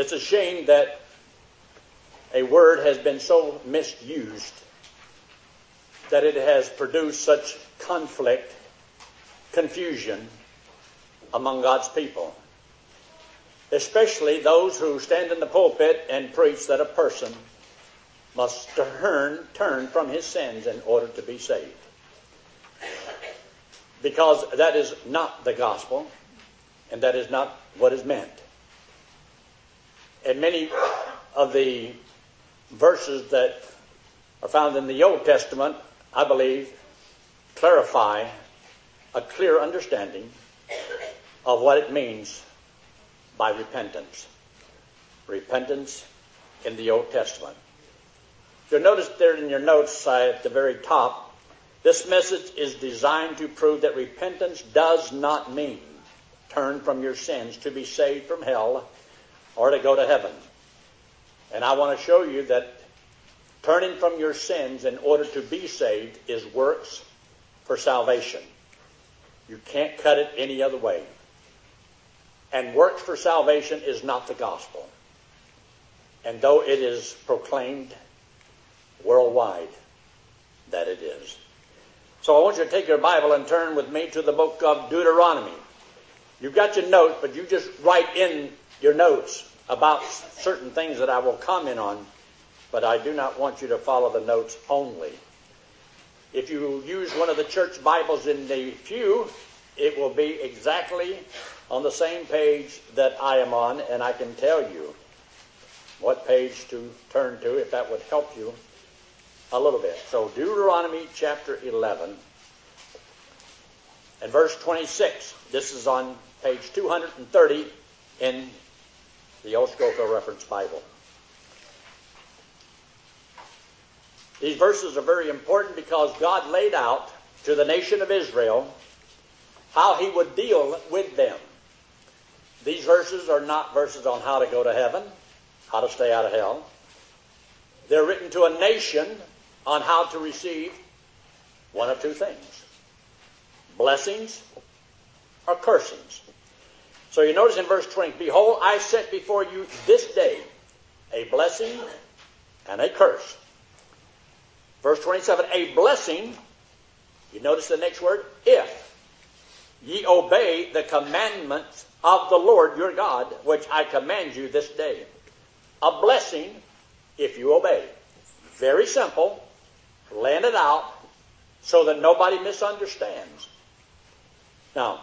It's a shame that a word has been so misused that it has produced such conflict, confusion among God's people. Especially those who stand in the pulpit and preach that a person must turn from his sins in order to be saved. Because that is not the gospel, and that is not what is meant. And many of the verses that are found in the Old Testament, I believe, clarify a clear understanding of what it means by repentance. Repentance in the Old Testament. You'll notice there in your notes at the very top, this message is designed to prove that repentance does not mean turn from your sins to be saved from hell or to go to heaven. And I want to show you that turning from your sins in order to be saved is works for salvation. You can't cut it any other way. And works for salvation is not the gospel. And though it is proclaimed worldwide that it is. So I want you to take your Bible and turn with me to the book of Deuteronomy. You've got your notes, but you just write in your notes about certain things that I will comment on, but I do not want you to follow the notes only. If you use one of the church Bibles in the pew, it will be exactly on the same page that I am on, and I can tell you what page to turn to if that would help you a little bit. So Deuteronomy chapter 11 and verse 26. This is on page 230 in the Old Scofield Reference Bible. These verses are very important because God laid out to the nation of Israel how he would deal with them. These verses are not verses on how to go to heaven, how to stay out of hell. They're written to a nation on how to receive one of two things: blessings or cursings. So you notice in verse 20, behold, I set before you this day a blessing and a curse. Verse 27, a blessing, you notice the next word, if ye obey the commandments of the Lord your God, which I command you this day. A blessing if you obey. Very simple. Laying it out so that nobody misunderstands. Now,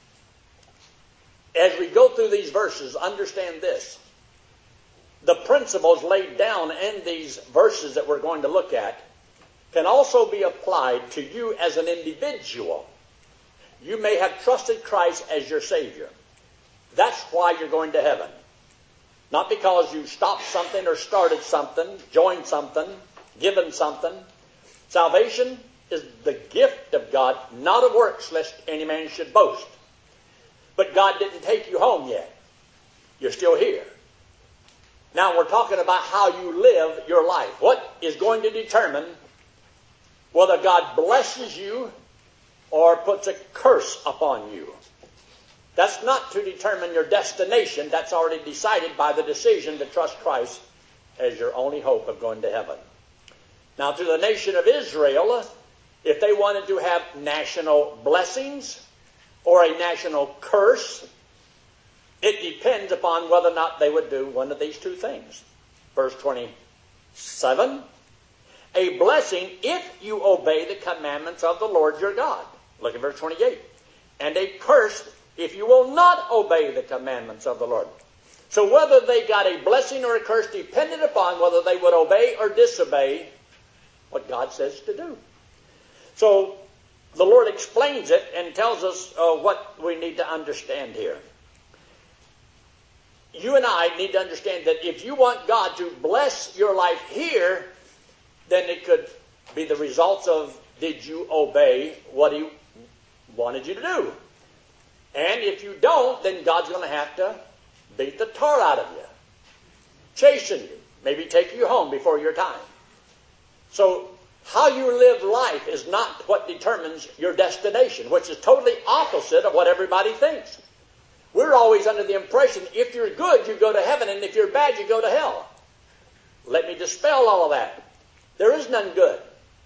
as we go through these verses, understand this. The principles laid down in these verses that we're going to look at can also be applied to you as an individual. You may have trusted Christ as your Savior. That's why you're going to heaven. Not because you stopped something or started something, joined something, given something. Salvation is the gift of God, not of works, lest any man should boast. But God didn't take you home yet. You're still here. Now we're talking about how you live your life. What is going to determine whether God blesses you or puts a curse upon you? That's not to determine your destination. That's already decided by the decision to trust Christ as your only hope of going to heaven. Now, to the nation of Israel, if they wanted to have national blessings or a national curse, it depends upon whether or not they would do one of these two things. Verse 27, a blessing if you obey the commandments of the Lord your God. Look at verse 28. And a curse if you will not obey the commandments of the Lord. So whether they got a blessing or a curse depended upon whether they would obey or disobey what God says to do. So the Lord explains it and tells us what we need to understand here. You and I need to understand that if you want God to bless your life here, then it could be the results of did you obey what he wanted you to do. And if you don't, then God's going to have to beat the tar out of you, chasten you, maybe take you home before your time. So how you live life is not what determines your destination, which is totally opposite of what everybody thinks. We're always under the impression if you're good, you go to heaven, and if you're bad, you go to hell. Let me dispel all of that. There is none good.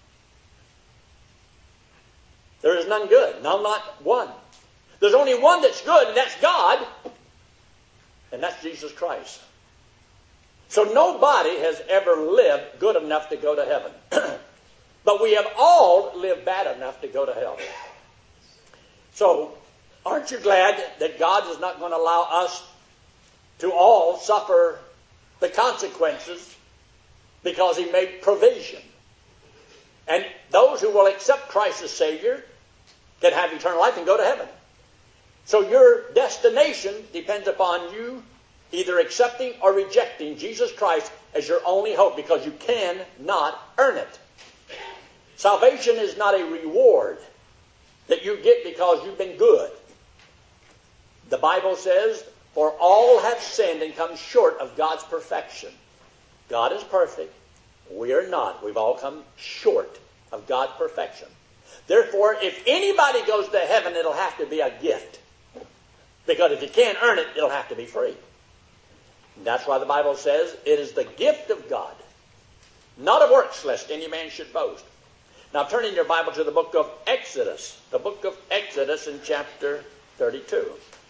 There is none good. No, not one. There's only one that's good, and that's God, and that's Jesus Christ. So nobody has ever lived good enough to go to heaven. But we have all lived bad enough to go to hell. So, aren't you glad that God is not going to allow us to all suffer the consequences because He made provision? And those who will accept Christ as Savior can have eternal life and go to heaven. So your destination depends upon you either accepting or rejecting Jesus Christ as your only hope, because you cannot earn it. Salvation is not a reward that you get because you've been good. The Bible says, for all have sinned and come short of God's perfection. God is perfect. We are not. We've all come short of God's perfection. Therefore, if anybody goes to heaven, it'll have to be a gift. Because if you can't earn it, it'll have to be free. And that's why the Bible says it is the gift of God, not of works, lest any man should boast. Now turn in your Bible to the book of Exodus. The book of Exodus in chapter 32.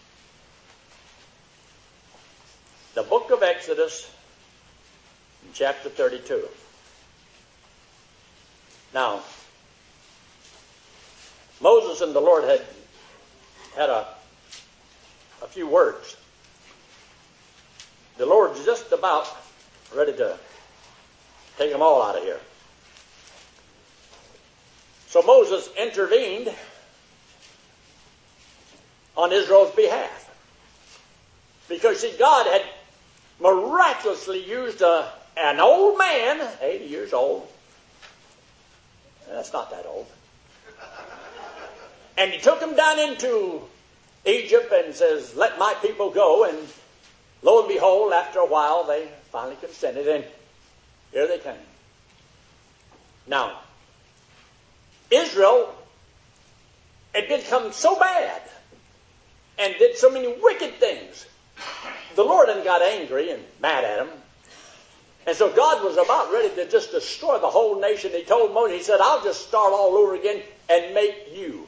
The book of Exodus in chapter 32. Now, Moses and the Lord had a few words. The Lord's just about ready to take them all out of here. So Moses intervened on Israel's behalf. Because, see, God had miraculously used an old man, 80 years old. That's not that old. And He took him down into Egypt and says, let my people go. And lo and behold, after a while, they finally consented, and here they came. Now, Israel had become so bad and did so many wicked things. The Lord then got angry and mad at them. And so God was about ready to just destroy the whole nation. He told Moses, He said, I'll just start all over again and make you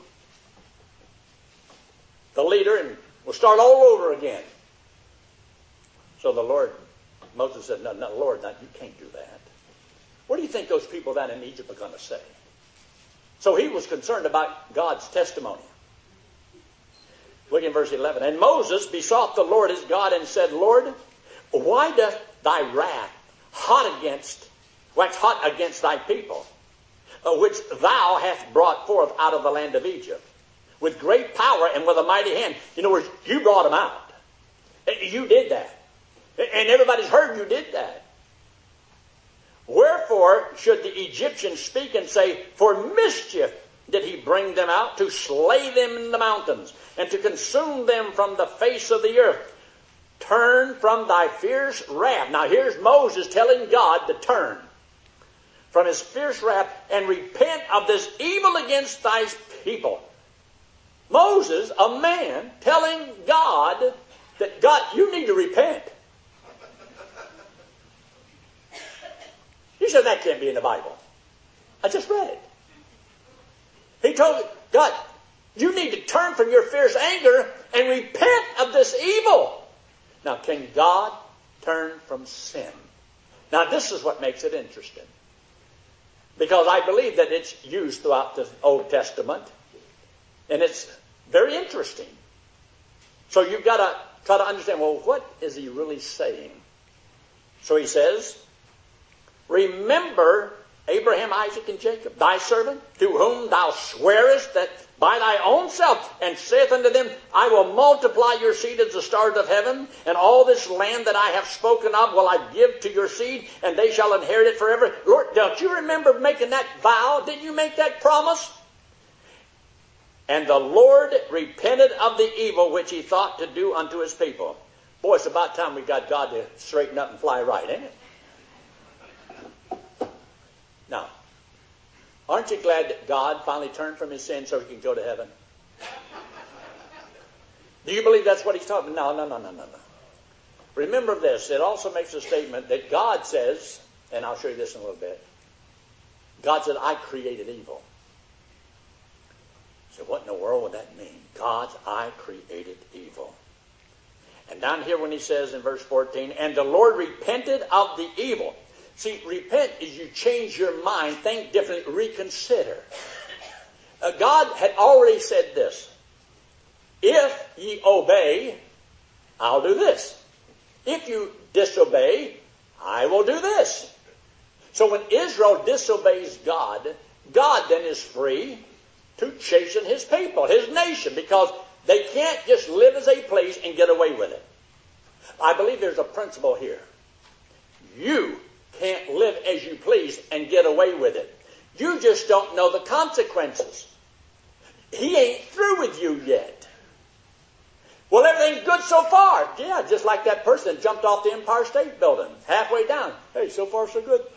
the leader, and we'll start all over again. So Moses said, no, Lord, you can't do that. What do you think those people down in Egypt are going to say? So he was concerned about God's testimony. Look in verse 11. And Moses besought the Lord his God and said, Lord, why doth thy wrath wax hot against thy people, which thou hast brought forth out of the land of Egypt, with great power and with a mighty hand? In other words, you brought them out. You did that. And everybody's heard you did that. Wherefore should the Egyptians speak and say, for mischief did he bring them out, to slay them in the mountains, and to consume them from the face of the earth? Turn from thy fierce wrath. Now here's Moses telling God to turn from his fierce wrath and repent of this evil against thy people. Moses, a man, telling God that, God, you need to repent. He said, that can't be in the Bible. I just read it. He told God, you need to turn from your fierce anger and repent of this evil. Now, can God turn from sin? Now, this is what makes it interesting. Because I believe that it's used throughout the Old Testament. And it's very interesting. So you've got to try to understand, well, what is he really saying? So he says, remember Abraham, Isaac, and Jacob, thy servant, to whom thou swearest that by thy own self, and saith unto them, I will multiply your seed as the stars of heaven, and all this land that I have spoken of will I give to your seed, and they shall inherit it forever. Lord, don't you remember making that vow? Didn't you make that promise? And the Lord repented of the evil which he thought to do unto his people. Boy, it's about time we got God to straighten up and fly right, ain't it? Now, aren't you glad that God finally turned from his sin so he can go to heaven? Do you believe that's what he's talking about? No. Remember this. It also makes a statement that God says, and I'll show you this in a little bit. God said, I created evil. So what in the world would that mean? God's, I created evil. And down here when he says in verse 14, and the Lord repented of the evil. See, repent is you change your mind, think differently, reconsider. God had already said this. If ye obey, I'll do this. If you disobey, I will do this. So when Israel disobeys God, God then is free to chasten his people, his nation, because they can't just live as they please and get away with it. I believe there's a principle here. You can't live as you please and get away with it. You just don't know the consequences. He ain't through with you yet. Well, everything's good so far. Yeah, just like that person that jumped off the Empire State Building halfway down. Hey, so far so good.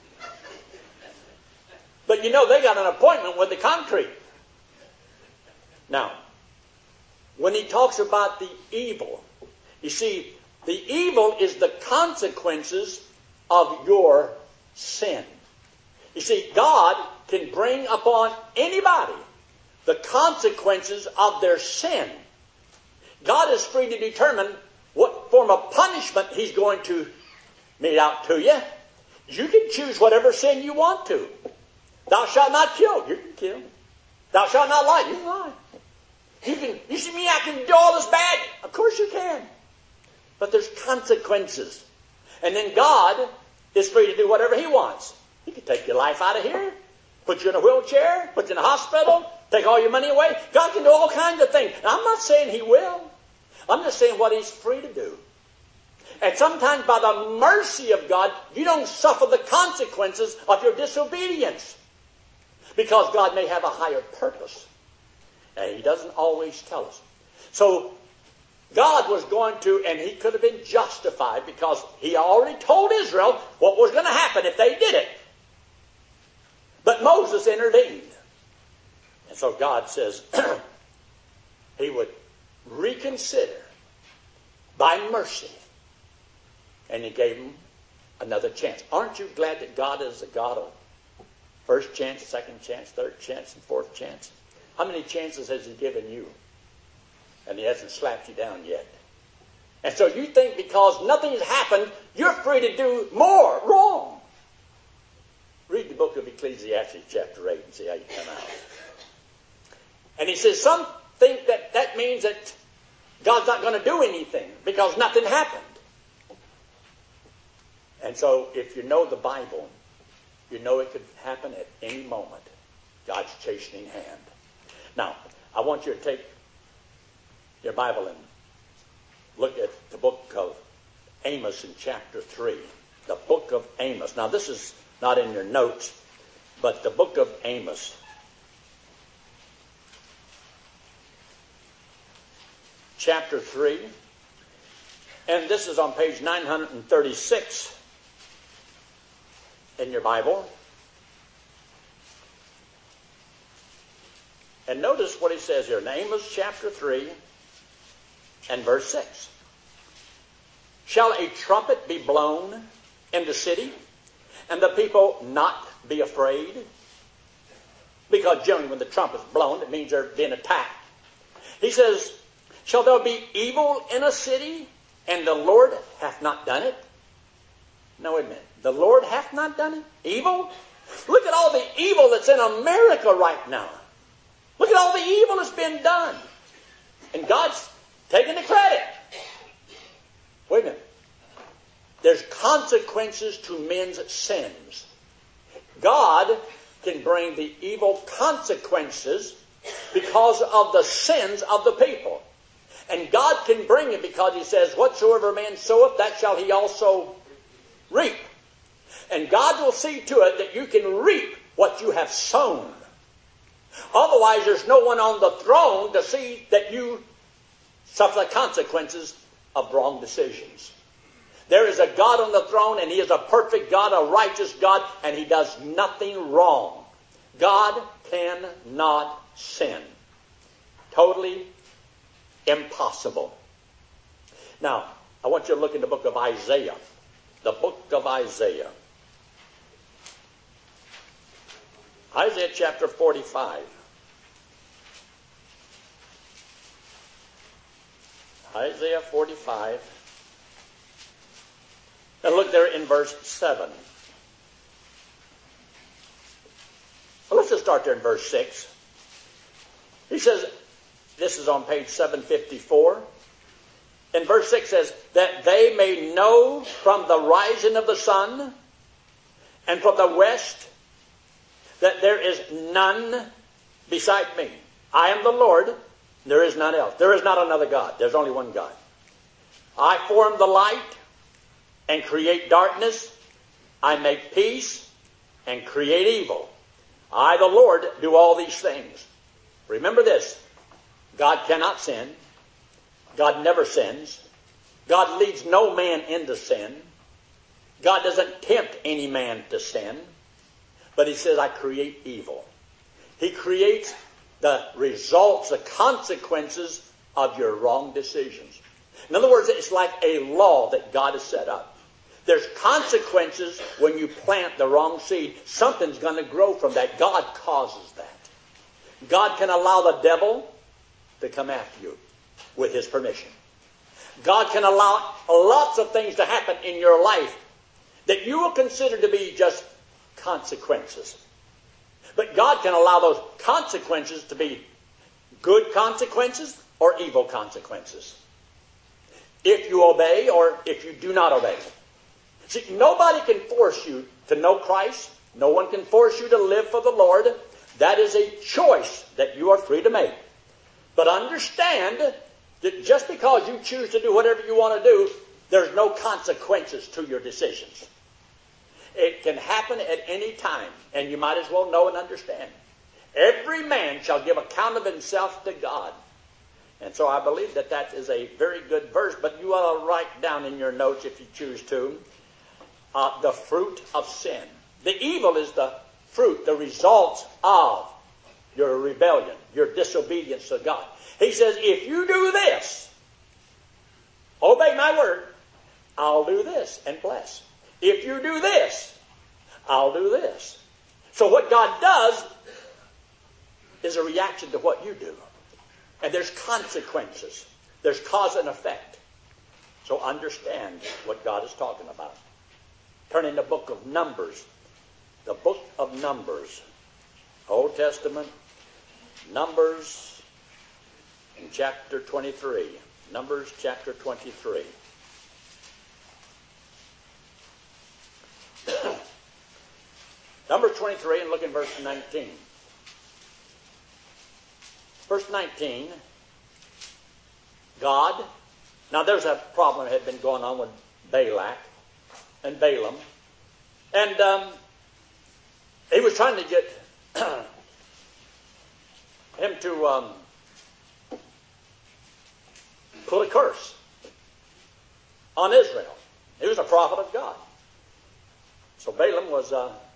But you know, they got an appointment with the concrete. Now, when he talks about the evil, you see, the evil is the consequences of your sin. You see, God can bring upon anybody the consequences of their sin. God is free to determine what form of punishment he's going to mete out to you. You can choose whatever sin you want to. Thou shalt not kill. You can kill. Thou shalt not lie. You can lie. You see me, I can do all this bad. Of course you can. But there's consequences. And then God is free to do whatever he wants. He can take your life out of here, put you in a wheelchair, put you in a hospital, take all your money away. God can do all kinds of things. Now, I'm not saying he will. I'm just saying what he's free to do. And sometimes by the mercy of God, you don't suffer the consequences of your disobedience. Because God may have a higher purpose. And he doesn't always tell us. So God was going to, and he could have been justified because he already told Israel what was going to happen if they did it. But Moses intervened. And so God says he would reconsider by mercy. And he gave him another chance. Aren't you glad that God is a God of first chance, second chance, third chance, and fourth chance? How many chances has he given you? And he hasn't slapped you down yet. And so you think because nothing's happened, you're free to do more wrong. Read the book of Ecclesiastes chapter 8 and see how you come out. And he says some think that means that God's not going to do anything because nothing happened. And so if you know the Bible, you know it could happen at any moment. God's chastening hand. Now, I want you to take your Bible and look at the book of Amos in chapter 3. The book of Amos. Now, this is not in your notes, but the book of Amos. Chapter 3. And this is on page 936 in your Bible. And notice what he says here in Amos chapter 3 and verse 6. Shall a trumpet be blown in the city, and the people not be afraid? Because generally when the trumpet's blown, it means they're being attacked. He says, shall there be evil in a city, and the Lord hath not done it? No, wait a minute. The Lord hath not done it? Evil? Look at all the evil that's in America right now. Look at all the evil that's been done. And God's taking the credit. Wait a minute. There's consequences to men's sins. God can bring the evil consequences because of the sins of the people. And God can bring it because he says, whatsoever man soweth, that shall he also reap. And God will see to it that you can reap what you have sown. Otherwise, there's no one on the throne to see that you suffer the consequences of wrong decisions. There is a God on the throne, and he is a perfect God, a righteous God, and he does nothing wrong. God cannot sin. Totally impossible. Now, I want you to look in the book of Isaiah. The book of Isaiah. Isaiah chapter 45. Isaiah 45. And look there in verse 7. Well, let's just start there in verse 6. He says, this is on page 754. And verse 6 says, that they may know from the rising of the sun and from the west that there is none beside me. I am the Lord, there is none else. There is not another God. There's only one God. I form the light and create darkness. I make peace and create evil. I, the Lord, do all these things. Remember this. God cannot sin. God never sins. God leads no man into sin. God doesn't tempt any man to sin. But he says, I create evil. He creates the results, the consequences of your wrong decisions. In other words, it's like a law that God has set up. There's consequences when you plant the wrong seed. Something's going to grow from that. God causes that. God can allow the devil to come after you with his permission. God can allow lots of things to happen in your life that you will consider to be just consequences. But God can allow those consequences to be good consequences or evil consequences. If you obey or if you do not obey. See, nobody can force you to know Christ. No one can force you to live for the Lord. That is a choice that you are free to make. But understand that just because you choose to do whatever you want to do, there's no consequences to your decisions. It can happen at any time, and you might as well know and understand. Every man shall give account of himself to God. And so I believe that that is a very good verse, but you ought to write down in your notes, if you choose to, the fruit of sin. The evil is the fruit, the results of your rebellion, your disobedience to God. He says, if you do this, obey my word, I'll do this and bless. If you do this, I'll do this. So what God does is a reaction to what you do. And there's consequences. There's cause and effect. So understand what God is talking about. Turn in the book of Numbers. The book of Numbers. Old Testament. Numbers in chapter 23. Numbers chapter 23. Numbers 23 and look in verse 19. Verse 19, God, now there's a problem that had been going on with Balak and Balaam. And he was trying to get him to put a curse on Israel. He was a prophet of God. So Balaam was,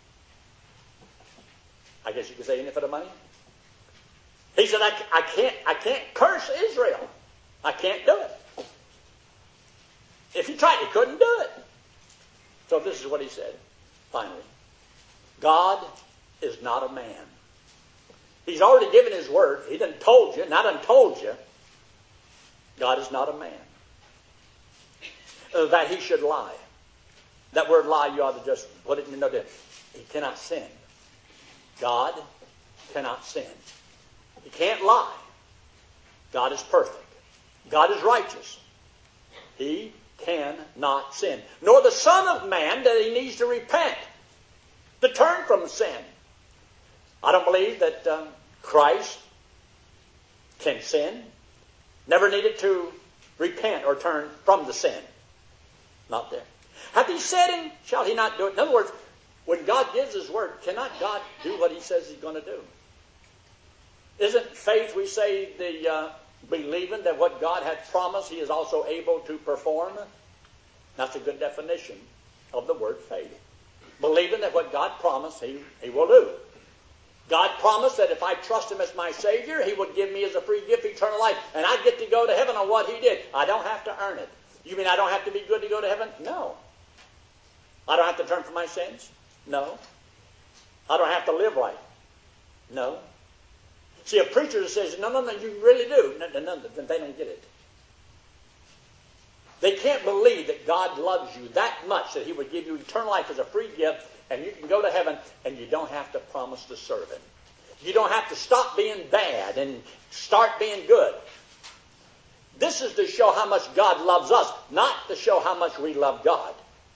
I guess you could say, in it for the money. He said, I can't curse Israel. I can't do it. If he tried, he couldn't do it. So this is what he said, finally. God is not a man. He's already given his word. He done told you, not untold you. God is not a man. That he should lie. That word lie, you ought to just put it in your note. He cannot sin. God cannot sin. He can't lie. God is perfect. God is righteous. He cannot sin. Nor the Son of Man that he needs to repent, to turn from sin. I don't believe that Christ can sin. Never needed to repent or turn from the sin. Not there. Hath he said him, shall he not do it? In other words, when God gives his word, cannot God do what he says he's going to do? Isn't faith, we say, the believing that what God had promised he is also able to perform? That's a good definition of the word faith. Believing that what God promised he will do. God promised that if I trust Him as my Savior, He would give me as a free gift eternal life. And I get to go to heaven on what He did. I don't have to earn it. You mean I don't have to be good to go to heaven? No. I don't have to turn from my sins? No. I don't have to live right? No. See, a preacher that says, no, you really do. No, they don't get it. They can't believe that God loves you that much that He would give you eternal life as a free gift, and you can go to heaven and you don't have to promise to serve Him. You don't have to stop being bad and start being good. This is to show how much God loves us, not to show how much we love God.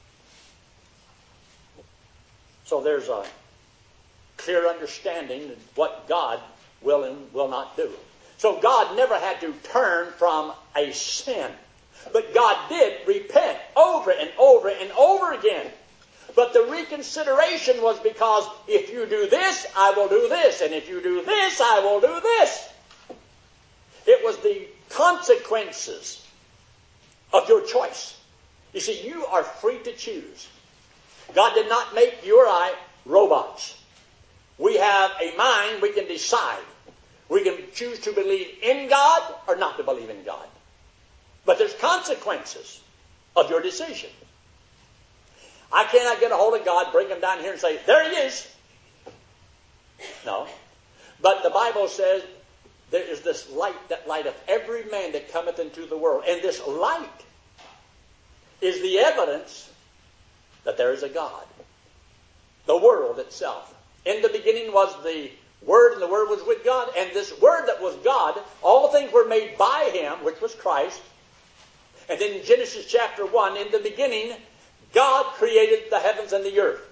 So there's a clear understanding of what God will and will not do. So God never had to turn from a sin. But God did repent over and over and over again. But the reconsideration was because if you do this, I will do this. And if you do this, I will do this. It was the consequences of your choice. You see, you are free to choose. God did not make you or I robots. We have a mind, we can decide. We can choose to believe in God or not to believe in God. But there's consequences of your decision. I cannot get a hold of God, bring Him down here and say, there He is. No. But the Bible says there is this light that lighteth every man that cometh into the world. And this light is the evidence that there is a God. The world itself. In the beginning was the Word, and the Word was with God. And this Word that was God, all things were made by Him, which was Christ. And then in Genesis chapter 1, in the beginning, God created the heavens and the earth.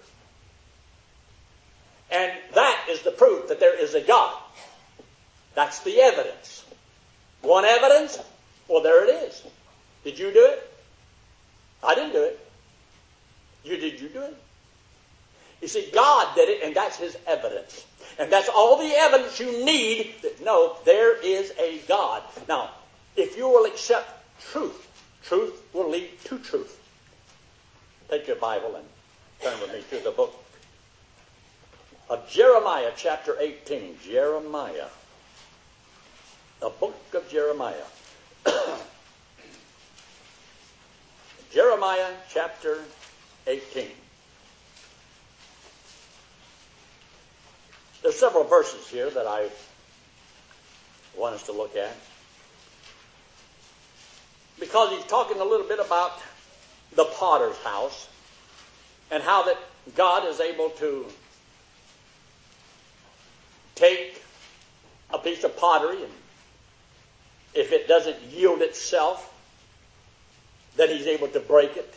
And that is the proof that there is a God. That's the evidence. Want evidence? Well, there it is. Did you do it? I didn't do it. Did you do it? You see, God did it, and that's His evidence. And that's all the evidence you need that no, there is a God. Now, if you will accept truth, truth will lead to truth. Take your Bible and turn with me to the book of Jeremiah, chapter 18. Jeremiah. The book of Jeremiah. Jeremiah, chapter 18. There's several verses here that I want us to look at. Because he's talking a little bit about the potter's house and how that God is able to take a piece of pottery and if it doesn't yield itself, then He's able to break it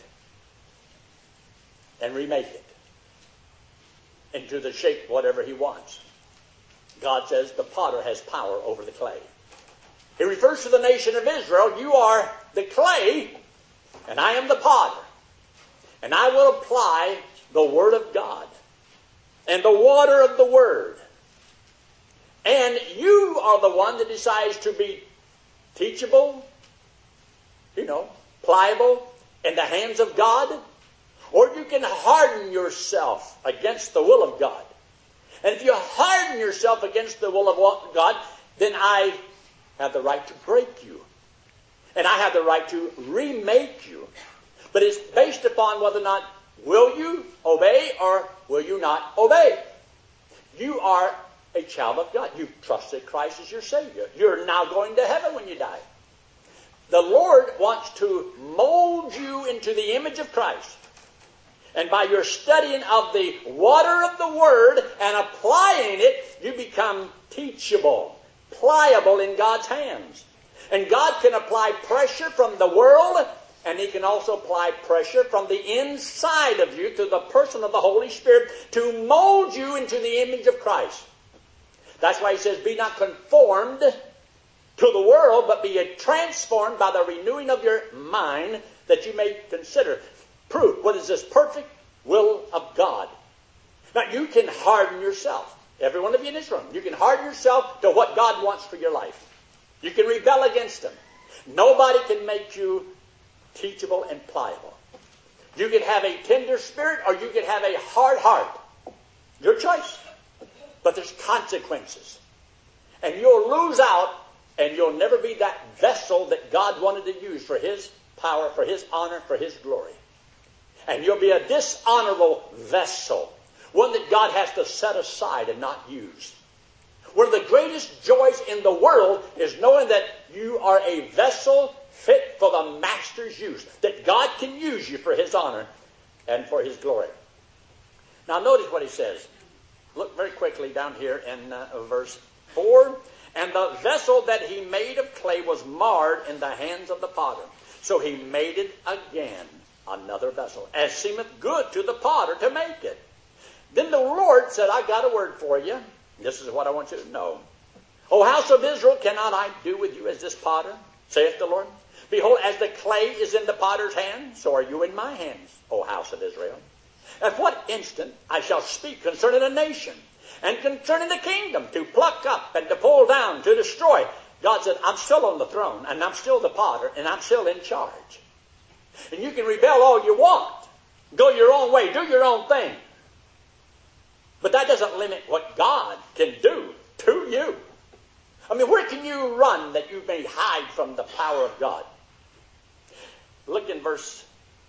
and remake it into the shape whatever He wants. God says the potter has power over the clay. He refers to the nation of Israel. You are the clay, and I am the potter. And I will apply the Word of God and the water of the Word. And you are the one that decides to be teachable, pliable in the hands of God. Or you can harden yourself against the will of God. And if you harden yourself against the will of God, then I have the right to break you. And I have the right to remake you. But it's based upon whether or not will you obey or will you not obey. You are a child of God. You trusted Christ as your Savior. You're now going to heaven when you die. The Lord wants to mold you into the image of Christ. And by your studying of the water of the Word and applying it, you become teachable, pliable in God's hands. And God can apply pressure from the world, and He can also apply pressure from the inside of you to the person of the Holy Spirit to mold you into the image of Christ. That's why He says, be not conformed to the world, but be transformed by the renewing of your mind, that you may consider. Proof. What is this perfect will of God? Now, you can harden yourself. Every one of you in this room. You can harden yourself to what God wants for your life. You can rebel against Him. Nobody can make you teachable and pliable. You can have a tender spirit or you can have a hard heart. Your choice. but there's consequences. And you'll lose out, and you'll never be that vessel that God wanted to use for His power, for His honor, for His glory. And you'll be a dishonorable vessel, one that God has to set aside and not use. One of the greatest joys in the world is knowing that you are a vessel fit for the Master's use, that God can use you for His honor and for His glory. Now notice what He says. Look very quickly down here in verse 4. And the vessel that He made of clay was marred in the hands of the potter. So He made it again, another vessel, as seemeth good to the potter to make it. Then the Lord said, I got a word for you. This is what I want you to know. O house of Israel, cannot I do with you as this potter, saith the Lord? Behold, as the clay is in the potter's hand, so are you in my hands, O house of Israel. At what instant I shall speak concerning a nation, and concerning the kingdom, to pluck up and to pull down, to destroy. God said, I'm still on the throne, and I'm still the potter, and I'm still in charge. And you can rebel all you want. Go your own way, do your own thing. But that doesn't limit what God can do to you. I mean, where can you run that you may hide from the power of God? Look in verse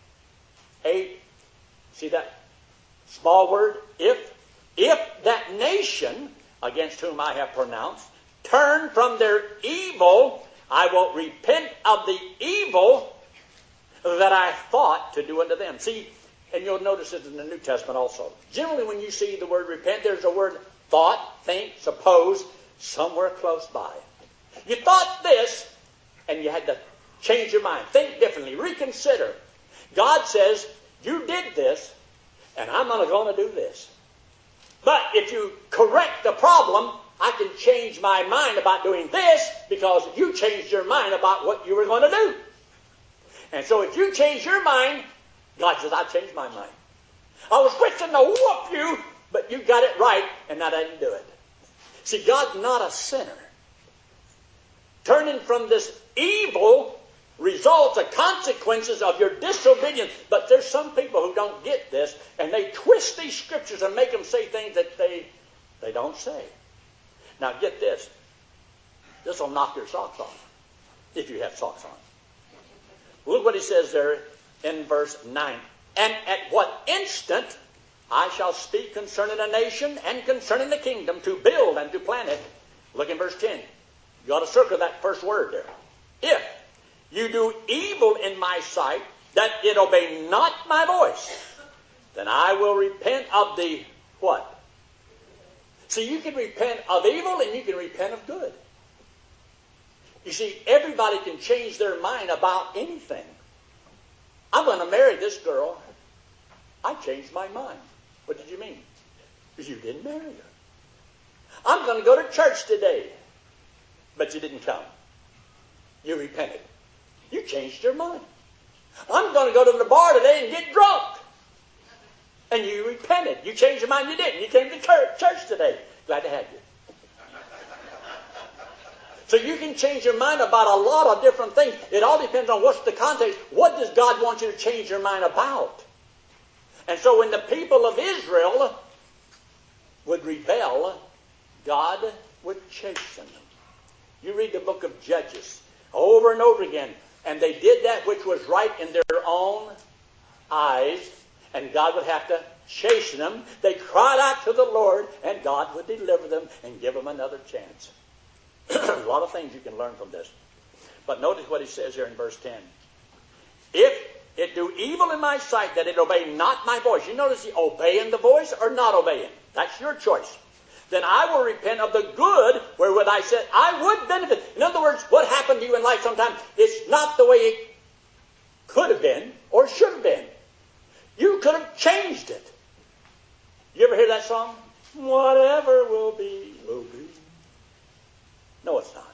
8. See that small word? If that nation against whom I have pronounced turn from their evil, I will repent of the evil that I thought to do unto them. See, and you'll notice it in the New Testament also. Generally, when you see the word repent, there's a word thought, think, suppose, somewhere close by. You thought this, and you had to change your mind. Think differently. Reconsider. God says, you did this, and I'm not going to do this. But if you correct the problem, I can change my mind about doing this because you changed your mind about what you were going to do. And so if you change your mind, God says, I changed my mind. I was fixing to whoop you, but you got it right, and I didn't do it. See, God's not a sinner. Turning from this evil results, the consequences of your disobedience. But there's some people who don't get this, and they twist these scriptures and make them say things that they don't say. Now get this. This will knock your socks off, if you have socks on. Look what He says there in verse 9. And at what instant I shall speak concerning a nation and concerning the kingdom, to build and to plant it. Look in verse 10. You ought to circle that first word there. If you do evil in my sight, that it obey not my voice, then I will repent of the what? See, you can repent of evil and you can repent of good. You see, everybody can change their mind about anything. I'm going to marry this girl. I changed my mind. What did you mean? Because you didn't marry her. I'm going to go to church today. But you didn't come. You repented. You changed your mind. I'm going to go to the bar today and get drunk. And you repented. You changed your mind. You didn't. You came to church today. Glad to have you. So you can change your mind about a lot of different things. It all depends on what's the context. What does God want you to change your mind about? And so when the people of Israel would rebel, God would chasten them. You read the book of Judges over and over again. And they did that which was right in their own eyes. And God would have to chasten them. They cried out to the Lord, and God would deliver them and give them another chance. A lot of things you can learn from this. But notice what He says here in verse 10. If it do evil in my sight, that it obey not my voice. You notice the obeying the voice or not obeying. That's your choice. Then I will repent of the good wherewith I said I would benefit. In other words, what happened to you in life sometimes, it's not the way it could have been or should have been. You could have changed it. You ever hear that song? Whatever will be, will be. No, it's not.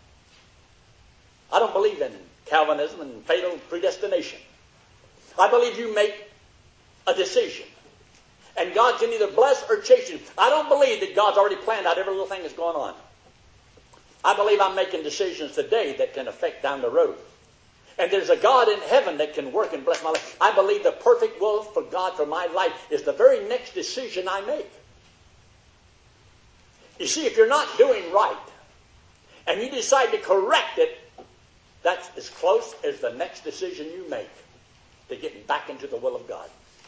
I don't believe in Calvinism and fatal predestination. I believe you make a decision. And God can either bless or chasten you. I don't believe that God's already planned out every little thing that's going on. I believe I'm making decisions today that can affect down the road. And there's a God in heaven that can work and bless my life. I believe the perfect will for God for my life is the very next decision I make. You see, if you're not doing right, and you decide to correct it, that's as close as the next decision you make to getting back into the will of God.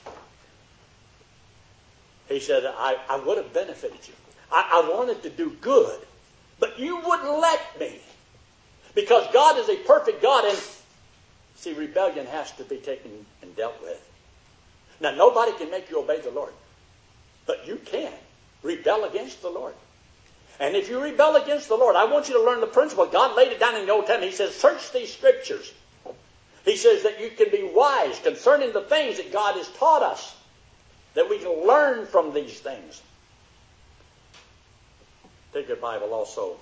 He said, I would have benefited you. I wanted to do good, but you wouldn't let me. Because God is a perfect God, and see, rebellion has to be taken and dealt with. Now, nobody can make you obey the Lord, but you can rebel against the Lord. And if you rebel against the Lord, I want you to learn the principle. God laid it down in the Old Testament. He says, search these scriptures. He says that you can be wise concerning the things that God has taught us, that we can learn from these things. Take your Bible also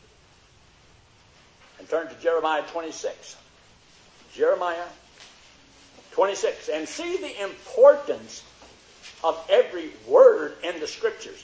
and turn to Jeremiah 26. Jeremiah 26. And see the importance of every word in the scriptures.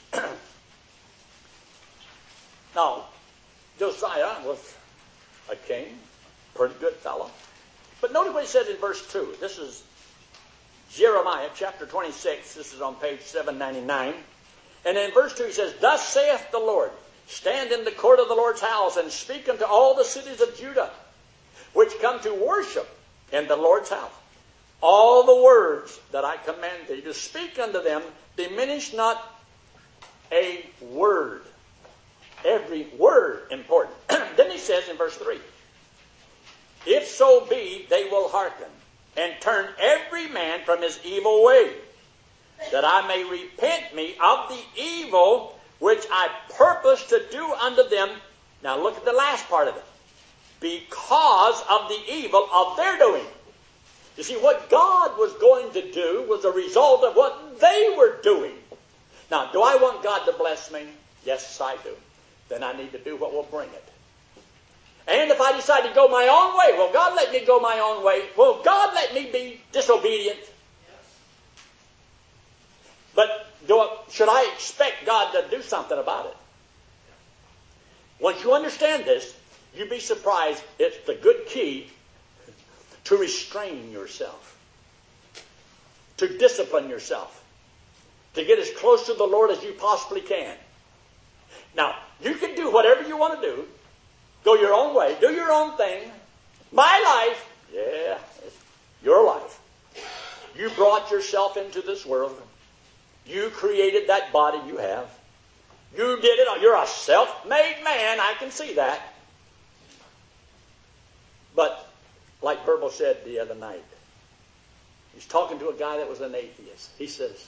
Now, Josiah was a king, pretty good fellow. But notice what he says in verse 2. This is Jeremiah chapter 26. This is on page 799. And in verse 2 he says, Thus saith the Lord, stand in the court of the Lord's house, and speak unto all the cities of Judah, which come to worship in the Lord's house. All the words that I command thee to speak unto them, diminish not a word. Every word important. Then he says in verse 3, If so be they will hearken, and turn every man from his evil way, that I may repent me of the evil which I purpose to do unto them. Now look at the last part of it. Because of the evil of their doing. You see, what God was going to do was a result of what they were doing. Now, do I want God to bless me? Yes, I do. Then I need to do what will bring it. And if I decide to go my own way, will God let me go my own way? Will God let me be disobedient? But should I expect God to do something about it? Once you understand this, you'd be surprised. It's the good key to restrain yourself, to discipline yourself, to get as close to the Lord as you possibly can. Now, you can do whatever you want to do. Go your own way. Do your own thing. My life, yeah, it's your life. You brought yourself into this world. You created that body you have. You did it. You're a self-made man. I can see that. But, like Verbal said the other night, he's talking to a guy that was an atheist. He says,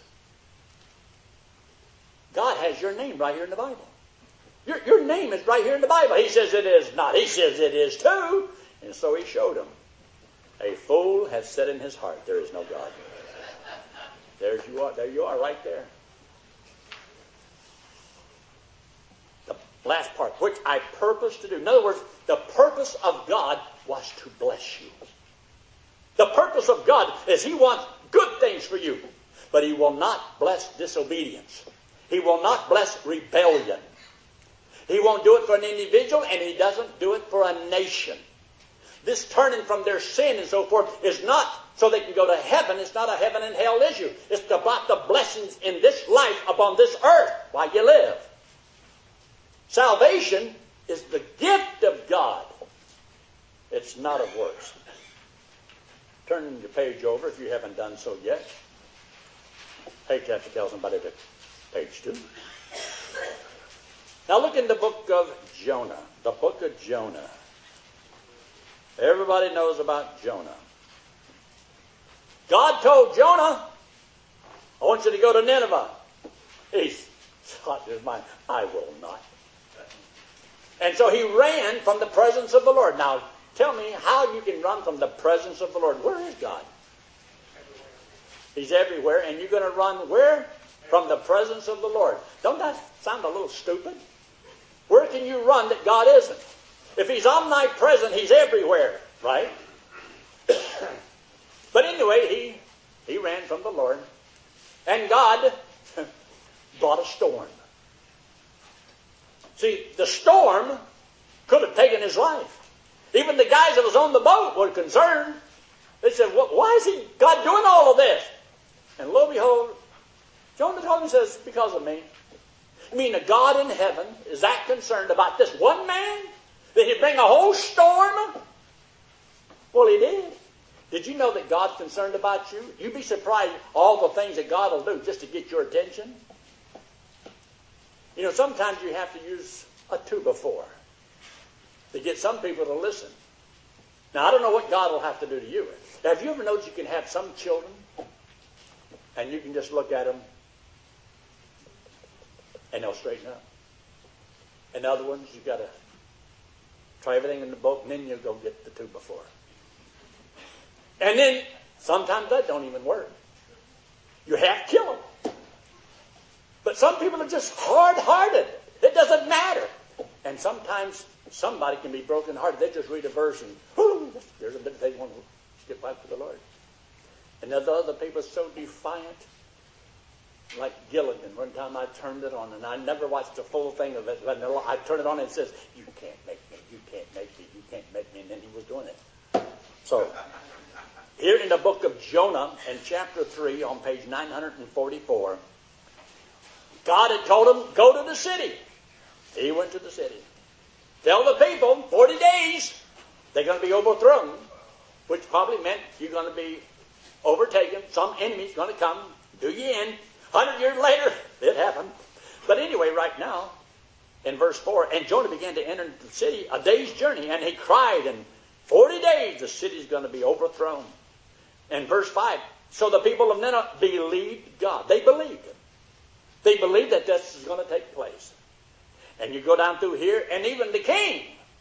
God has your name right here in the Bible. Your name is right here in the Bible. He says it is not. He says it is too. And so he showed him. A fool has said in his heart, there is no God. There you are right there. The last part, which I purpose to do. In other words, the purpose of God was to bless you. The purpose of God is He wants good things for you. But He will not bless disobedience. He will not bless rebellion. He won't do it for an individual, and He doesn't do it for a nation. This turning from their sin and so forth is not so they can go to heaven. It's not a heaven and hell issue. It's about the blessings in this life upon this earth while you live. Salvation is the gift of God. It's not of works. Turn your page over if you haven't done so yet. Page have to tell somebody to page 2. Now look in the book of Jonah. The book of Jonah. Everybody knows about Jonah. God told Jonah, I want you to go to Nineveh. He thought in his mind, I will not. And so he ran from the presence of the Lord. Now, tell me how you can run from the presence of the Lord. Where is God? He's everywhere. And you're going to run where? From the presence of the Lord. Don't that sound a little stupid? Where can you run that God isn't? If He's omnipresent, He's everywhere, right? But anyway, he ran from the Lord. And God brought a storm. See, the storm could have taken his life. Even the guys that was on the boat were concerned. They said, why is God doing all of this? And lo and behold, Jonah told him, says, because of me. You mean the God in heaven is that concerned about this one man? Did he bring a whole storm? Well, he did. Did you know that God's concerned about you? You'd be surprised all the things that God will do just to get your attention. You know, sometimes you have to use a two-by-four to get some people to listen. Now, I don't know what God will have to do to you. Have you ever noticed you can have some children and you can just look at them and they'll straighten up? And other ones, you've got to try everything in the book and then you go get the two-by-four. And then sometimes that don't even work. You have to kill them. But some people are just hard-hearted. It doesn't matter. And sometimes somebody can be broken-hearted. They just read a verse and, whoo, there's a bit they want to get back to the Lord. And the other people are so defiant. Like Gilligan. One time I turned it on, and I never watched the full thing of it. But I turned it on and it says, you can't make me, you can't make me, you can't make me. And then he was doing it. So, here in the book of Jonah, in chapter 3, on page 944, God had told him, go to the city. He went to the city. Tell the people, 40 days, they're going to be overthrown, which probably meant you're going to be overtaken. Some enemy's going to come, do you in. 100 years later, it happened. But anyway, right now, in verse 4, and Jonah began to enter into the city a day's journey, and he cried, in 40 days the city's going to be overthrown. And verse 5, so the people of Nineveh believed God. They believed him. They believed that this is going to take place. And you go down through here, and even the king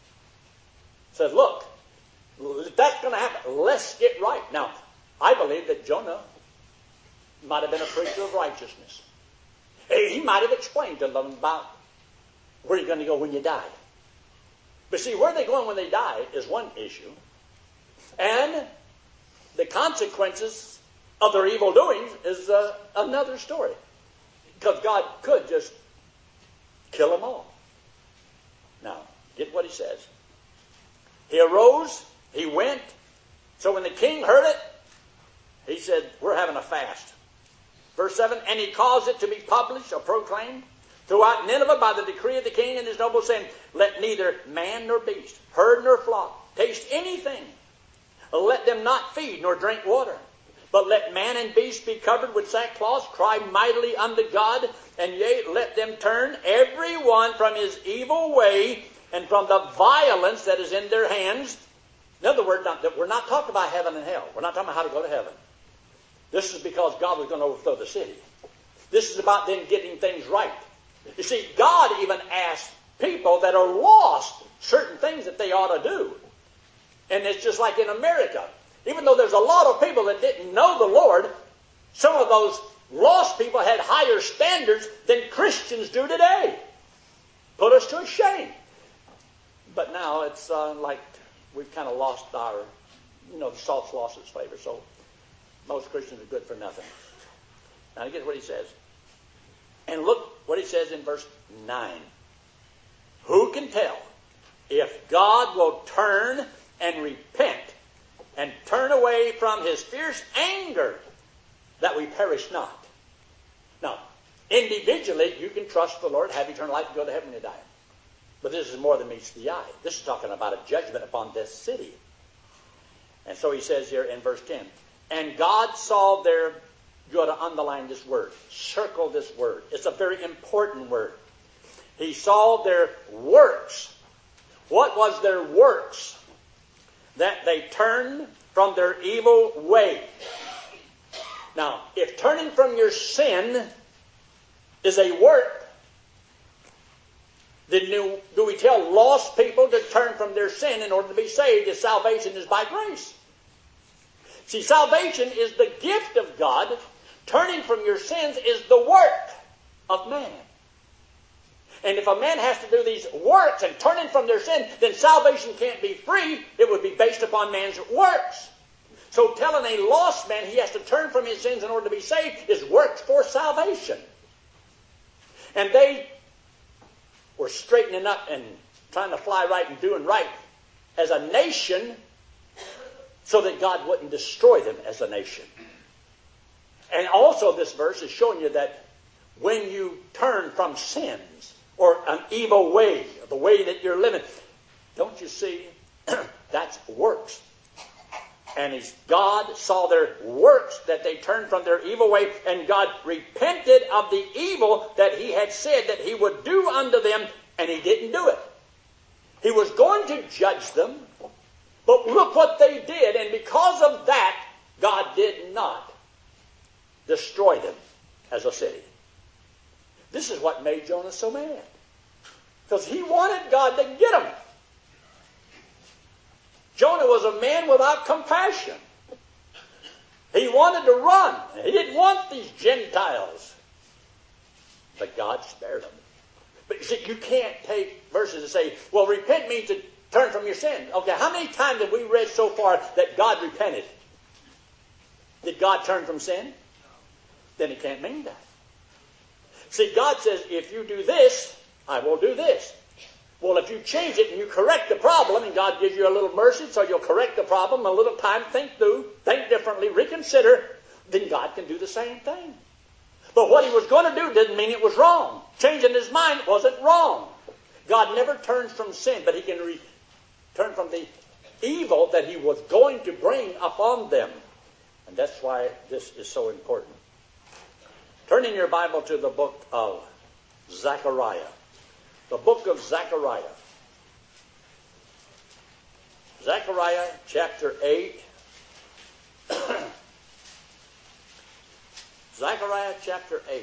says, look, if that's going to happen, let's get right. Now, I believe that Jonah might have been a preacher of righteousness. He might have explained to them about where you're going to go when you die. But see, where they're going when they die is one issue. And the consequences of their evil doings is another story. Because God could just kill them all. Now, get what he says. He arose, he went. So when the king heard it, he said, we're having a fast. Verse 7, and he caused it to be published or proclaimed throughout Nineveh by the decree of the king and his nobles, saying, let neither man nor beast, herd nor flock, taste anything. Let them not feed nor drink water. But let man and beast be covered with sackcloth, cry mightily unto God, and yea, let them turn every one from his evil way and from the violence that is in their hands. In other words, we're not talking about heaven and hell. We're not talking about how to go to heaven. This is because God was going to overthrow the city. This is about them getting things right. You see, God even asked people that are lost certain things that they ought to do. And it's just like in America. Even though there's a lot of people that didn't know the Lord, some of those lost people had higher standards than Christians do today. Put us to a shame. But now it's like we've kind of lost our, the salt's lost its flavor. So most Christians are good for nothing. Now get what he says. And look what he says in verse 9. Who can tell if God will turn and repent and turn away from his fierce anger that we perish not? Now, individually, you can trust the Lord, have eternal life, and go to heaven when you die. But this is more than meets the eye. This is talking about a judgment upon this city. And so he says here in verse 10, and God saw their, you ought to underline this word, circle this word. It's a very important word. He saw their works. What was their works? That they turned from their evil way. Now, if turning from your sin is a work, then do we tell lost people to turn from their sin in order to be saved if salvation is by grace? See, salvation is the gift of God. Turning from your sins is the work of man. And if a man has to do these works and turning from their sin, then salvation can't be free. It would be based upon man's works. So telling a lost man he has to turn from his sins in order to be saved is works for salvation. And they were straightening up and trying to fly right and doing right as a nation so that God wouldn't destroy them as a nation. And also this verse is showing you that when you turn from sins or an evil way, the way that you're living, don't you see, that's works. And God saw their works, that they turned from their evil way, and God repented of the evil that he had said that he would do unto them, and he didn't do it. He was going to judge them, but look what they did, and because of that, God did not destroy them as a city. This is what made Jonah so mad. Because he wanted God to get him. Jonah was a man without compassion. He wanted to run. He didn't want these Gentiles. But God spared them. But you see, you can't take verses and say, well, repent means to turn from your sin. Okay, how many times have we read so far that God repented? Did God turn from sin? Then it can't mean that. See, God says, if you do this, I will do this. Well, if you change it and you correct the problem, and God gives you a little mercy, so you'll correct the problem, a little time, think differently, reconsider, then God can do the same thing. But what he was going to do didn't mean it was wrong. Changing his mind wasn't wrong. God never turns from sin, but he can turn from the evil that he was going to bring upon them. And that's why this is so important. Turn in your Bible to the book of Zechariah. The book of Zechariah. Zechariah chapter 8. Zechariah chapter 8.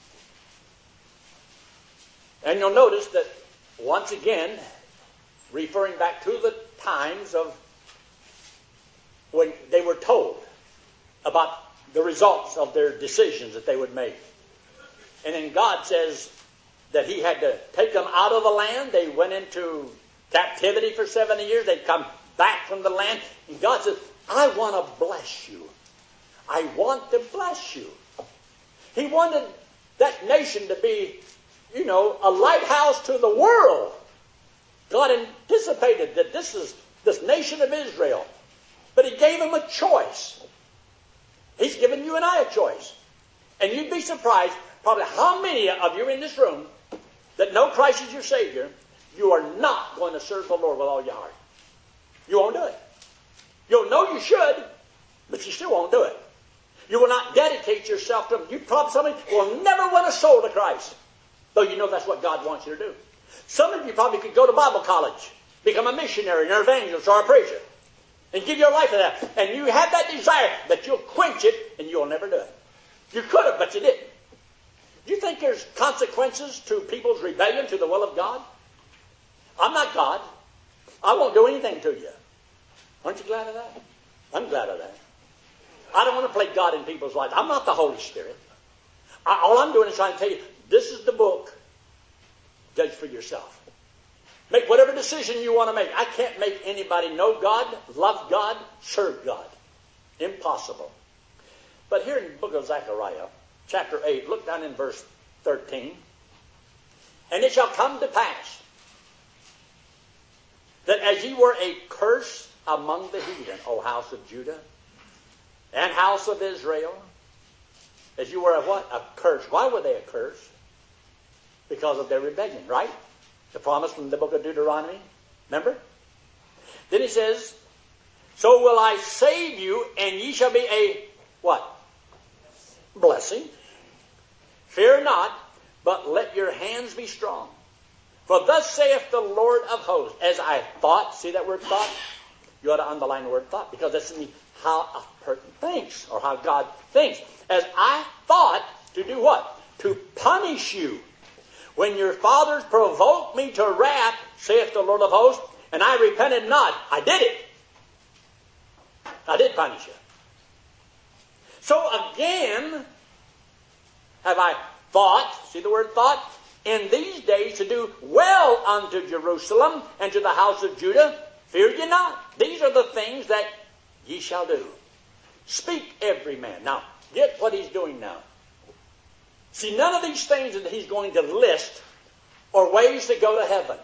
And you'll notice that once again, referring back to the times of when they were told about the results of their decisions that they would make. And then God says that he had to take them out of the land. They went into captivity for 70 years. They'd come back from the land. And God says, I want to bless you. I want to bless you. He wanted that nation to be, a lighthouse to the world. God anticipated that this nation of Israel. But he gave them a choice. He's given you and I a choice. And you'd be surprised probably how many of you in this room that know Christ is your Savior, you are not going to serve the Lord with all your heart. You won't do it. You'll know you should, but you still won't do it. You will not dedicate yourself to Him. You probably somebody will never win a soul to Christ, though you know that's what God wants you to do. Some of you probably could go to Bible college, become a missionary, an evangelist, or a preacher, and give your life to that. And you have that desire, but you'll quench it, and you'll never do it. You could have, but you didn't. Do you think there's consequences to people's rebellion to the will of God? I'm not God. I won't do anything to you. Aren't you glad of that? I'm glad of that. I don't want to play God in people's lives. I'm not the Holy Spirit. All I'm doing is trying to tell you, this is the book. Judge for yourself. Make whatever decision you want to make. I can't make anybody know God, love God, serve God. Impossible. But here in the book of Zechariah, chapter 8, look down in verse 13. And it shall come to pass that as ye were a curse among the heathen, O house of Judah, and house of Israel, as you were a what? A curse. Why were they a curse? Because of their rebellion, right? The promise from the book of Deuteronomy. Remember? Then he says, so will I save you, and ye shall be a what? Blessing. Fear not, but let your hands be strong. For thus saith the Lord of hosts, as I thought, see that word thought? You ought to underline the word thought, because that's how a person thinks, or how God thinks. As I thought to do what? To punish you. When your fathers provoked me to wrath, saith the Lord of hosts, and I repented not. I did it. I did punish you. So again, have I thought, see the word thought, in these days to do well unto Jerusalem and to the house of Judah, fear ye not. These are the things that ye shall do. Speak every man. Now, get what he's doing now. See, none of these things that he's going to list are ways to go to heaven.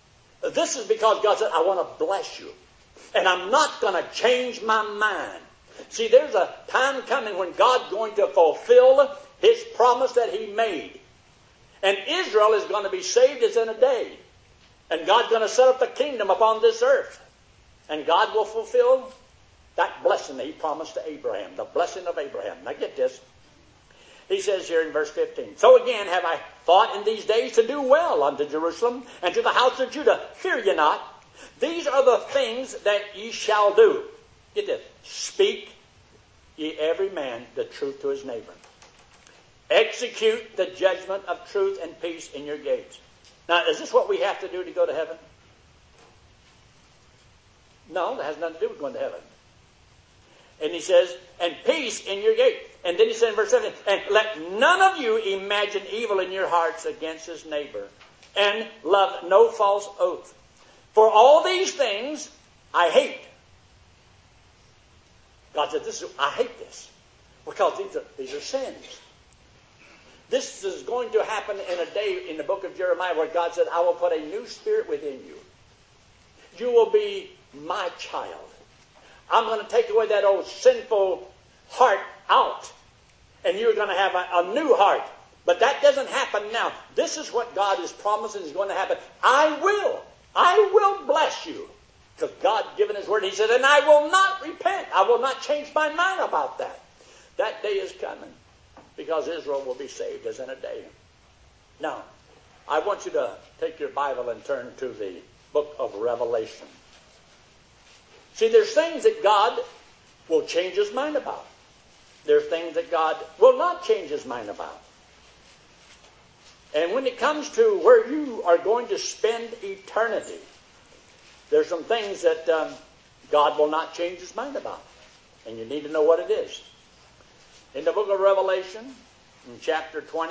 This is because God said, I want to bless you. And I'm not going to change my mind. See, there's a time coming when God's going to fulfill His promise that He made. And Israel is going to be saved as in a day. And God's going to set up the kingdom upon this earth. And God will fulfill that blessing that He promised to Abraham, the blessing of Abraham. Now get this. He says here in verse 15, so again have I thought in these days to do well unto Jerusalem and to the house of Judah. Fear ye not. These are the things that ye shall do. Get this. Speak ye every man the truth to his neighbor. Execute the judgment of truth and peace in your gates. Now, is this what we have to do to go to heaven? No, that has nothing to do with going to heaven. And he says, and peace in your gate. And then he said in verse 17, and let none of you imagine evil in your hearts against his neighbor, and love no false oath. For all these things I hate. God said, I hate this. Because these are sins. This is going to happen in a day in the book of Jeremiah where God said, I will put a new spirit within you. You will be my child. I'm going to take away that old sinful heart out. And you're going to have a new heart. But that doesn't happen now. This is what God is promising is going to happen. I will bless you. Because God given His word, He said, and I will not repent. I will not change my mind about that. That day is coming. Because Israel will be saved as in a day. Now, I want you to take your Bible and turn to the book of Revelation. See, there's things that God will change His mind about. There's things that God will not change His mind about. And when it comes to where you are going to spend eternity, there's some things that God will not change His mind about. And you need to know what it is. In the book of Revelation, in chapter 20,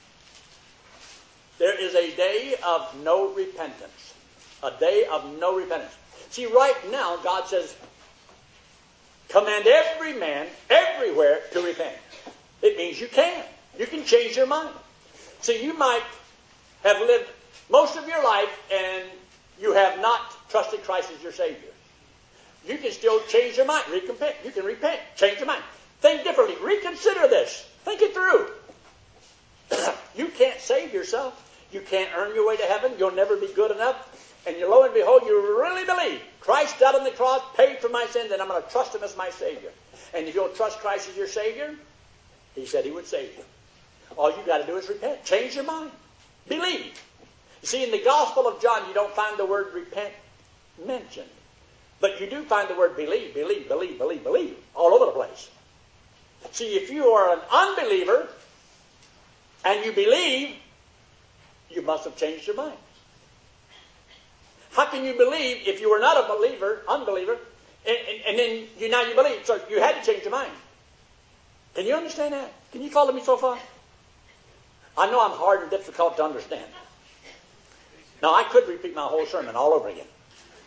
there is a day of no repentance. A day of no repentance. See, right now, God says, command every man, everywhere, to repent. It means you can. You can change your mind. See, you might have lived most of your life and you have not trusted Christ as your Savior. You can still change your mind. Repent. You can repent. Change your mind. Think differently. Reconsider this. Think it through. You can't save yourself. You can't earn your way to heaven. You'll never be good enough. And lo and behold, you really believe Christ died on the cross, paid for my sins, and I'm going to trust Him as my Savior. And if you'll trust Christ as your Savior, He said He would save you. All you got to do is repent. Change your mind. Believe. You see, in the Gospel of John, you don't find the word repent mentioned. But you do find the word believe, believe, believe, believe, believe, all over the place. See, if you are an unbeliever and you believe, you must have changed your mind. How can you believe if you were not a unbeliever, and then now you believe? So you had to change your mind. Can you understand that? Can you follow me so far? I know I'm hard and difficult to understand. Now, I could repeat my whole sermon all over again.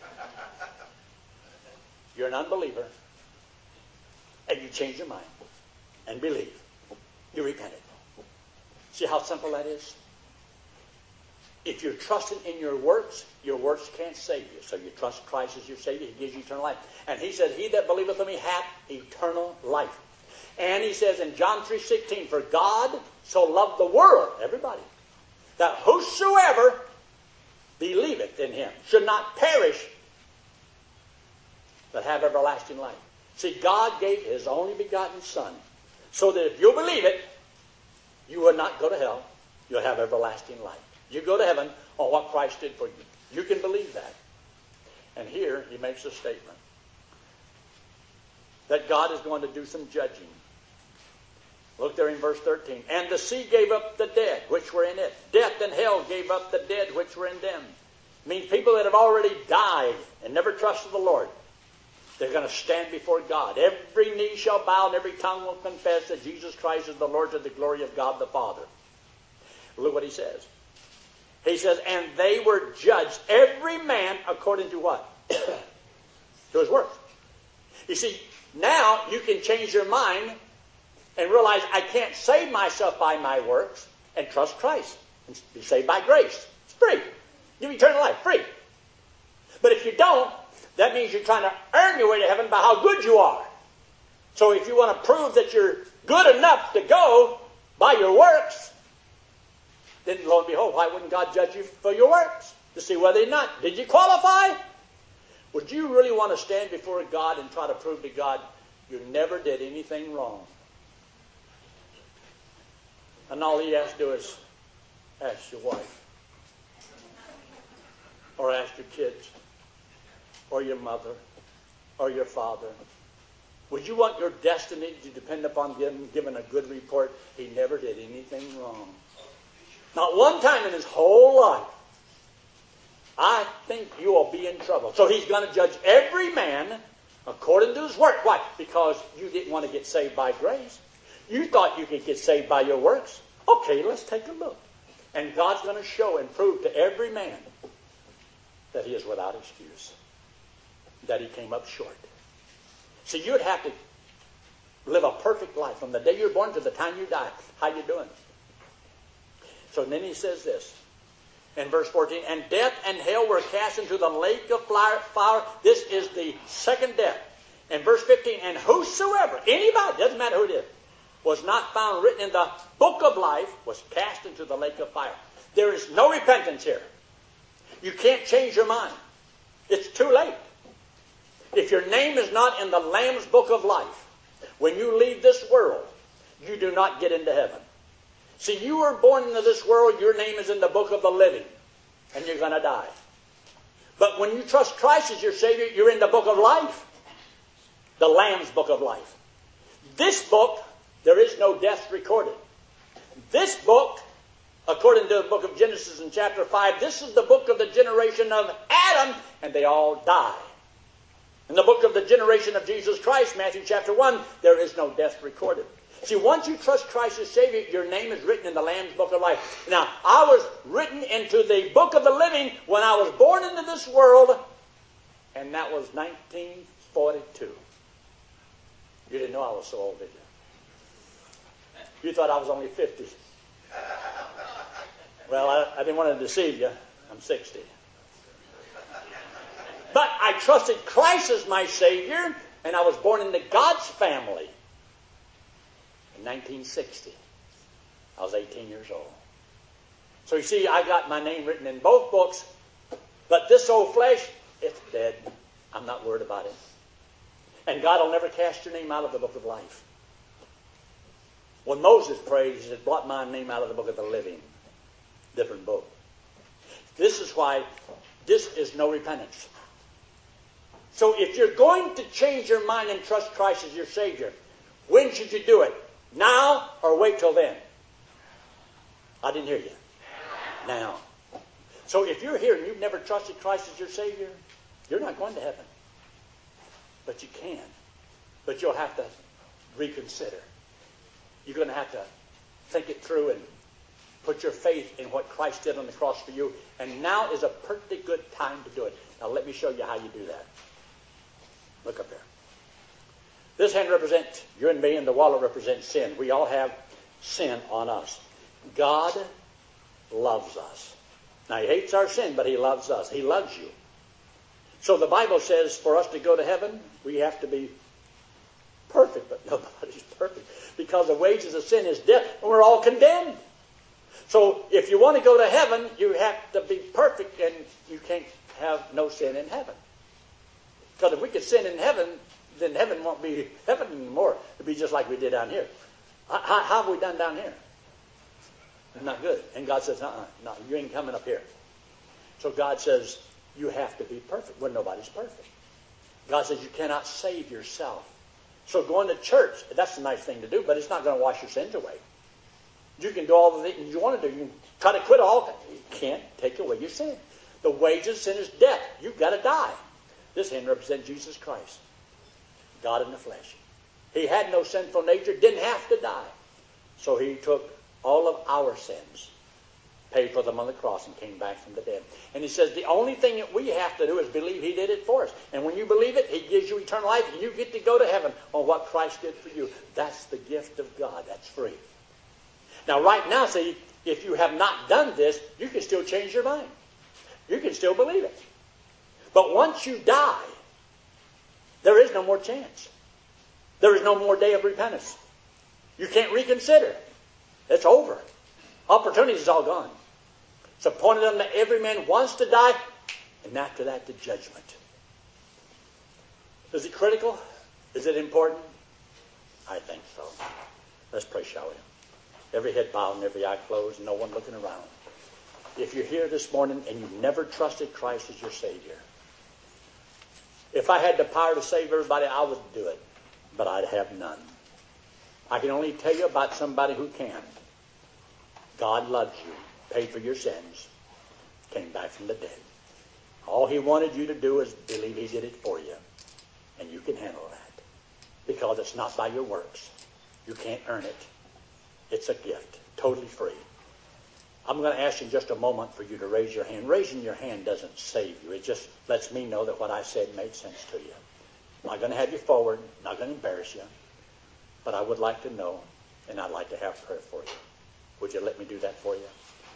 You're an unbeliever, and you change your mind and believe. You repented. See how simple that is? If you're trusting in your works can't save you. So you trust Christ as your Savior. He gives you eternal life. And He said, he that believeth on me hath eternal life. And He says in John 3:16, for God so loved the world, everybody, that whosoever believeth in Him should not perish, but have everlasting life. See, God gave His only begotten Son, so that if you believe it, you will not go to hell. You'll have everlasting life. You go to heaven on what Christ did for you. You can believe that. And here He makes a statement that God is going to do some judging. Look there in verse 13. And the sea gave up the dead which were in it. Death and hell gave up the dead which were in them. It means people that have already died and never trusted the Lord. They're going to stand before God. Every knee shall bow and every tongue will confess that Jesus Christ is the Lord, to the glory of God the Father. Look what He says. He says, and they were judged, every man according to what? To his works. You see, now you can change your mind and realize I can't save myself by my works, and trust Christ and be saved by grace. It's free. Give you eternal life, free. But if you don't, that means you're trying to earn your way to heaven by how good you are. So if you want to prove that you're good enough to go by your works, then lo and behold, why wouldn't God judge you for your works? To see whether or not, did you qualify? Would you really want to stand before God and try to prove to God you never did anything wrong? And all He has to do is ask your wife, or ask your kids, or your mother, or your father. Would you want your destiny to depend upon them giving a good report? He never did anything wrong. Not one time in his whole life. I think you will be in trouble. So He's going to judge every man according to his work. Why? Because you didn't want to get saved by grace. You thought you could get saved by your works. Okay, let's take a look. And God's going to show and prove to every man that he is without excuse, that he came up short. So you'd have to live a perfect life from the day you're born to the time you die. How you doing? So then he says this in verse 14, and death and hell were cast into the lake of fire. This is the second death. In verse 15, and whosoever, anybody, doesn't matter who it is, was not found written in the book of life was cast into the lake of fire. There is no repentance here. You can't change your mind. It's too late. If your name is not in the Lamb's book of life, when you leave this world, you do not get into heaven. See, you were born into this world, your name is in the book of the living, and you're going to die. But when you trust Christ as your Savior, you're in the book of life, the Lamb's book of life. This book, there is no death recorded. This book, according to the book of Genesis in chapter 5, this is the book of the generation of Adam, and they all die. In the book of the generation of Jesus Christ, Matthew chapter 1, there is no death recorded. See, once you trust Christ as Savior, your name is written in the Lamb's book of life. Now, I was written into the book of the living when I was born into this world, and that was 1942. You didn't know I was so old, did you? You thought I was only 50. Well, I didn't want to deceive you. I'm 60. But I trusted Christ as my Savior, and I was born into God's family in 1960. I was 18 years old. So you see, I got my name written in both books, but this old flesh, it's dead. I'm not worried about it. And God will never cast your name out of the book of life. When Moses prayed, he said, blot my name out of the book of the living. Different book. This is why this is no repentance. So if you're going to change your mind and trust Christ as your Savior, when should you do it? Now or wait till then? I didn't hear you. Now. So if you're here and you've never trusted Christ as your Savior, you're not going to heaven. But you can. But you'll have to reconsider. You're going to have to think it through and put your faith in what Christ did on the cross for you. And now is a perfectly good time to do it. Now let me show you how you do that. Look up there. This hand represents you and me, and the wallet represents sin. We all have sin on us. God loves us. Now, He hates our sin, but He loves us. He loves you. So the Bible says for us to go to heaven, we have to be perfect, but nobody's perfect. Because the wages of sin is death, and we're all condemned. So if you want to go to heaven, you have to be perfect, and you can't have no sin in heaven. Because if we could sin in heaven, then heaven won't be heaven anymore. It'll be just like we did down here. How have we done down here? Not good. And God says, no, you ain't coming up here. So God says, you have to be perfect. Well, nobody's perfect. God says you cannot save yourself. So going to church, that's a nice thing to do, but it's not going to wash your sins away. You can do all the things you want to do. You can try to quit all. You can't take away your sin. The wages of sin is death. You've got to die. This hand represents Jesus Christ, God in the flesh. He had no sinful nature, didn't have to die. So He took all of our sins, paid for them on the cross, and came back from the dead. And He says the only thing that we have to do is believe He did it for us. And when you believe it, He gives you eternal life, and you get to go to heaven on what Christ did for you. That's the gift of God. That's free. Now, right now, see, if you have not done this, you can still change your mind. You can still believe it. But once you die, there is no more chance. There is no more day of repentance. You can't reconsider. It's over. Opportunity is all gone. It's appointed unto every man once to die, and after that the judgment. Is it critical? Is it important? I think so. Let's pray, shall we? Every head bowed and every eye closed, and no one looking around. If you're here this morning and you've never trusted Christ as your Savior, if I had the power to save everybody, I would do it. But I'd have none. I can only tell you about somebody who can. God loves you, paid for your sins, came back from the dead. All he wanted you to do is believe he did it for you. And you can handle that. Because it's not by your works. You can't earn it. It's a gift, totally free. I'm going to ask you in just a moment for you to raise your hand. Raising your hand doesn't save you. It just lets me know that what I said made sense to you. I'm not going to have you forward. I'm not going to embarrass you. But I would like to know, and I'd like to have prayer for you. Would you let me do that for you?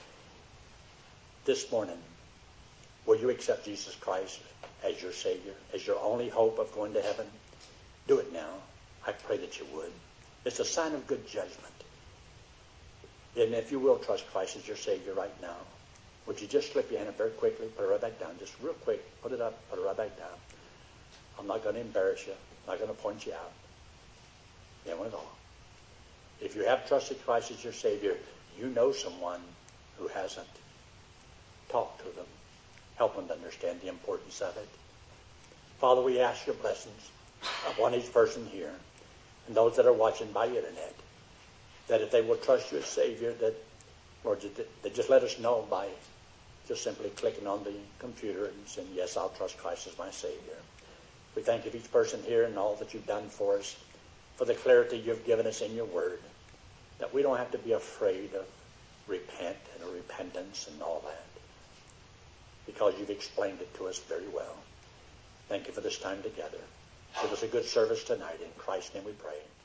This morning, will you accept Jesus Christ as your Savior, as your only hope of going to heaven? Do it now. I pray that you would. It's a sign of good judgment. And if you will trust Christ as your Savior right now, would you just slip your hand up very quickly, put it right back down, just real quick, put it up, put it right back down. I'm not going to embarrass you. I'm not going to point you out. You know it all. If you have trusted Christ as your Savior, you know someone who hasn't. Talk to them. Help them to understand the importance of it. Father, we ask your blessings upon each person here and those that are watching by internet, that if they will trust you as Savior, that, Lord, that just let us know by just simply clicking on the computer and saying, yes, I'll trust Christ as my Savior. We thank you for each person here and all that you've done for us, for the clarity you've given us in your word, that we don't have to be afraid of repent and a repentance and all that, because you've explained it to us very well. Thank you for this time together. Give us a good service tonight. In Christ's name we pray.